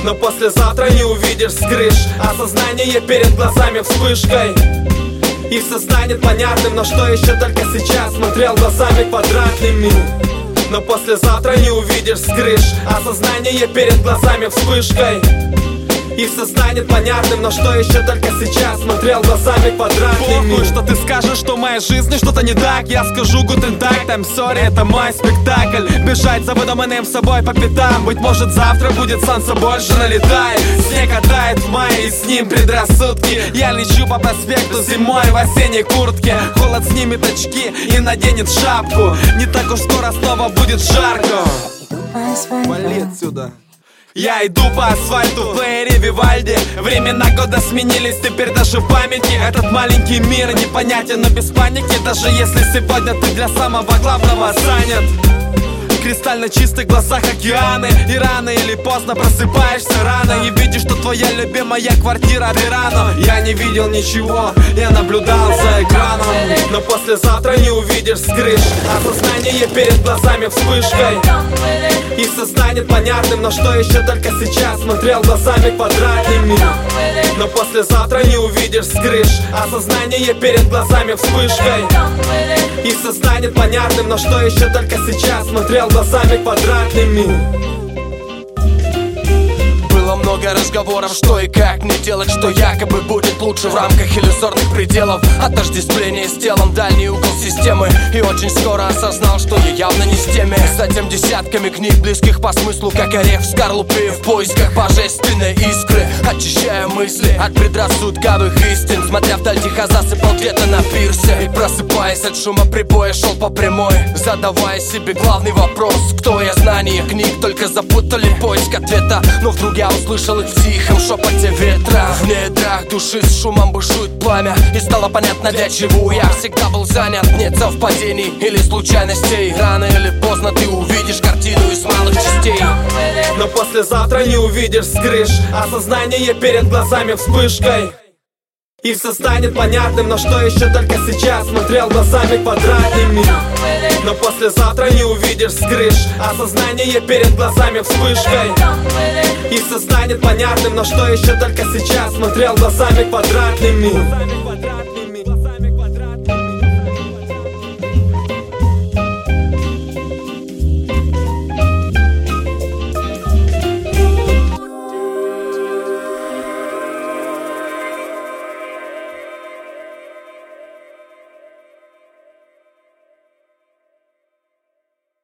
Но послезавтра не увидишь с крыш. Осознание перед глазами вспышкой, и все станет понятным, но что еще только сейчас смотрел глазами квадратный мир. Но послезавтра не увидишь с крыш. Осознание перед глазами вспышкой, и все станет понятным, но что еще только сейчас смотрел глазами квадратный мир. Что ты скажешь, что в моей жизни что-то не так, я скажу guten Tag, I'm sorry, это мой спектакль. Бежать за выдуманным собой по пятам. Быть может завтра будет солнце больше налетает. Снег оттает в мае, и с ним предрассудки. Я лечу по проспекту зимой в осенней куртке. Холод снимет очки и наденет шапку. Не так уж скоро снова будет жарко. Вали отсюда. Я иду по асфальту в плеере Вивальди. Времена года сменились, теперь даже в памяти этот маленький мир непонятен, но без паники. Даже если сегодня ты для самого главного занят. В кристально чистых глазах океаны, и рано или поздно просыпаешься рано и видишь, что твоя любимая квартира Верано. Я не видел ничего, я наблюдал за экраном. Но послезавтра не увидишь с крыш. Осознание перед глазами вспышкой, и все станет понятным, но что еще только сейчас смотрел глазами квадратный мир. Но послезавтра не увидишь с крыш. Осознание перед глазами вспышкой, и все станет понятным, но что еще только сейчас смотрел глазами квадратный мир. Было много разговоров, что и как мне делать, что якобы будет лучше в рамках иллюзорных пределов. Отождествление с телом, дальний угол системы. И очень скоро осознал, что я явно не с теми. Затем десятками книг, близких по смыслу, как орех в скорлупе. В поисках божественной искры, очищая мысли от предрассудковых истин. Смотря вдаль, тихо засыпал где-то на пирсе. И просыпаясь от шума прибоя, шел по прямой, задавая себе главный вопрос: кто я? Знания книг только запутали поиск ответа. Но вдруг я услышал их в тихом шепоте ветра. В недрах души с шумом бушует пламя, и стало понятно, для чего я всегда был занят. Нет совпадений или случайностей. Рано или поздно ты увидишь картину из малых частей. Но послезавтра не увидишь с крыш. Осознание перед глазами вспышкой, и все станет понятным, но что еще только сейчас смотрел глазами квадратный мир. Но послезавтра не увидишь с крыш. Осознание перед глазами вспышкой, и все станет понятным, но что еще только сейчас смотрел глазами квадратный мир.